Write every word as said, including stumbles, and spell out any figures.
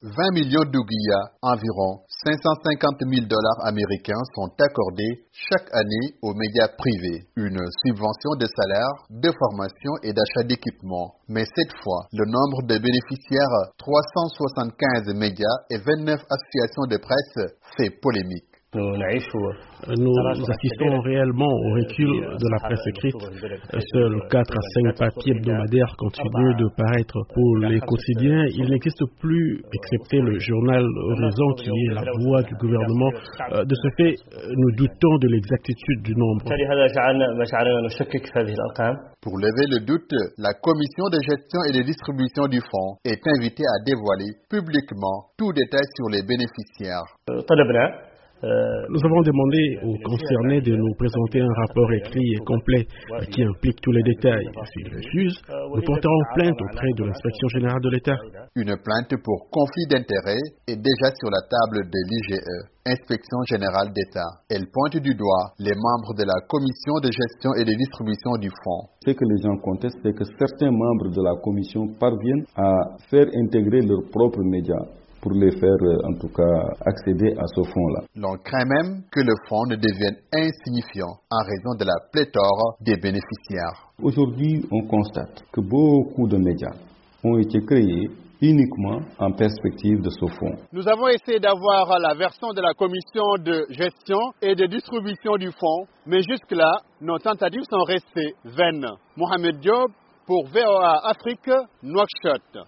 vingt millions d'ouguiyas, environ cinq cent cinquante mille dollars américains, sont accordés chaque année aux médias privés. Une subvention de salaire, de formation et d'achat d'équipement. Mais cette fois, le nombre de bénéficiaires, trois cent soixante-quinze médias et vingt-neuf associations de presse, fait polémique. Nous assistons réellement au recul de la presse écrite. Seuls quatre à cinq papiers hebdomadaires continuent de paraître. Pour les quotidiens, il n'existe plus, excepté le journal Horizon qui est la voix du gouvernement. De ce fait, nous doutons de l'exactitude du nombre. Pour lever le doute, la commission de gestion et de distribution du fonds est invitée à dévoiler publiquement tout détail sur les bénéficiaires. Nous avons demandé aux concernés de nous présenter un rapport écrit et complet qui implique tous les détails. S'ils refusent, nous porterons plainte auprès de l'inspection générale de l'État. Une plainte pour conflit d'intérêts est déjà sur la table de l'I G E, Inspection générale d'État. Elle pointe du doigt les membres de la commission de gestion et de distribution du fonds. Ce que les gens contestent, c'est que certains membres de la commission parviennent à faire intégrer leurs propres médias pour les faire, en tout cas, accéder à ce fonds-là. L'on craint même que le fonds ne devienne insignifiant en raison de la pléthore des bénéficiaires. Aujourd'hui, on constate que beaucoup de médias ont été créés uniquement en perspective de ce fonds. Nous avons essayé d'avoir la version de la commission de gestion et de distribution du fonds, mais jusque-là, nos tentatives sont restées vaines. Mohamed Diop pour V O A Afrique, Nouakchott.